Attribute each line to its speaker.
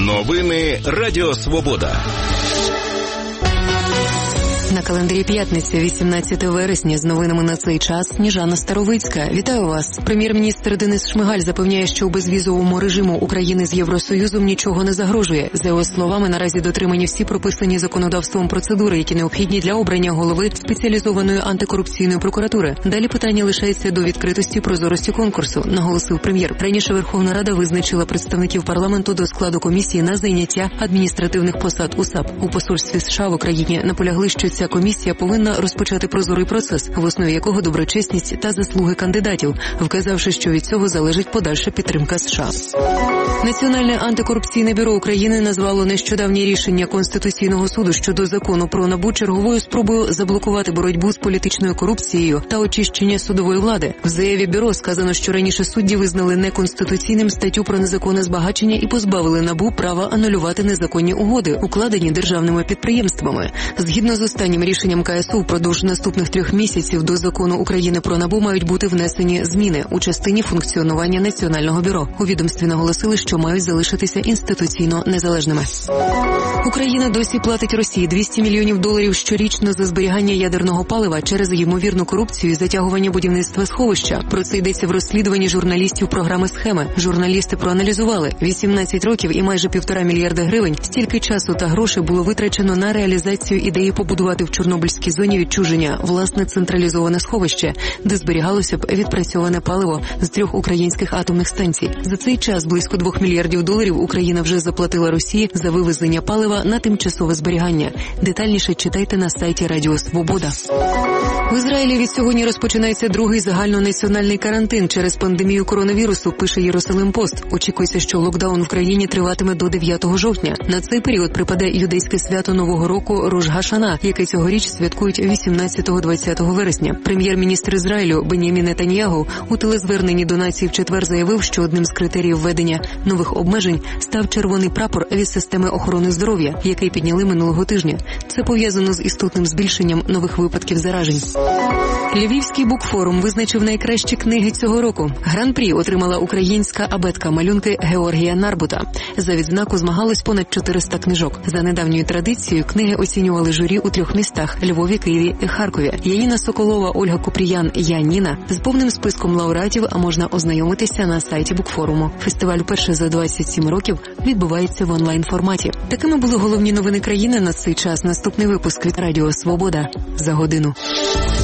Speaker 1: Новини Радіо Свобода.
Speaker 2: На календарі п'ятниця, 18 вересня, з новинами на цей час Сніжана Старовицька. Вітаю вас. Прем'єр-міністр Денис Шмигаль запевняє, що у безвізовому режиму України з Євросоюзом нічого не загрожує. За його словами, наразі дотримані всі прописані законодавством процедури, які необхідні для обрання голови спеціалізованої антикорупційної прокуратури. Далі питання лишається до відкритості і прозорості конкурсу, наголосив прем'єр. Раніше Верховна Рада визначила представників парламенту до складу комісії на зайняття адміністративних посад у САП. У посольстві США в Україні наполягли, що ця комісія повинна розпочати прозорий процес, в основі якого доброчесність та заслуги кандидатів, вказавши, що від цього залежить подальша підтримка США. Національне антикорупційне бюро України назвало нещодавнє рішення Конституційного суду щодо закону про НАБУ черговою спробою заблокувати боротьбу з політичною корупцією та очищення судової влади. В заяві бюро сказано, що раніше судді визнали неконституційним статтю про незаконне збагачення і позбавили НАБУ права анулювати незаконні угоди, укладені державними підприємствами. Згідно з останнім рішенням КСУ, впродовж наступних 3 місяців до закону України про НАБУ мають бути внесені зміни у частині функціонування Національного бюро. У відомстві наголосили, що мають залишитися інституційно незалежними. Україна досі платить Росії $200 мільйонів щорічно за зберігання ядерного палива через ймовірну корупцію і затягування будівництва сховища. Про це йдеться в розслідуванні журналістів програми «Схеми». Журналісти проаналізували: 18 років і майже $1,5 мільярда гривень. Стільки часу та грошей було витрачено на реалізацію ідеї побудувати в Чорнобильській зоні відчуження власне централізоване сховище, де зберігалося б відпрацьоване паливо з 3 українських атомних станцій. За цей час близько $2 мільярдів Україна вже заплатила Росії за вивезення палива на тимчасове зберігання. Детальніше читайте на сайті Радіо Свобода. В Ізраїлі від сьогодні розпочинається другий загальнонаціональний карантин через пандемію коронавірусу, пише Єрусалим-Пост. Очікується, що локдаун в країні триватиме до 9 жовтня. На цей період припаде юдейське свято Нового року Рош га-Шана, яке цьогоріч святкують 18-20 вересня. Прем'єр-міністр Ізраїлю Бен'ямін Нетаньягу у телезверненні до нації в четвер заявив, що одним з критеріїв введення нових обмежень став червоний прапор від системи охорони здоров'я, який підняли минулого тижня. Це пов'язано з істотним збільшенням нових випадків заражень. Львівський букфорум визначив найкращі книги цього року. Гран-прі отримала українська абетка малюнки Георгія Нарбута. За відзнаку змагалось понад 400 книжок. За недавньою традицією книги оцінювали журі у 3 містах – Львові, Києві і Харкові. Яніна Соколова, Ольга Купріян, я Ніна. З повним списком лауреатів можна ознайомитися на сайті букфоруму. Фестиваль вперше за 27 років відбувається в онлайн-форматі. Такими були головні новини країни на цей час. Наступний випуск від Радіо Свобода за годину.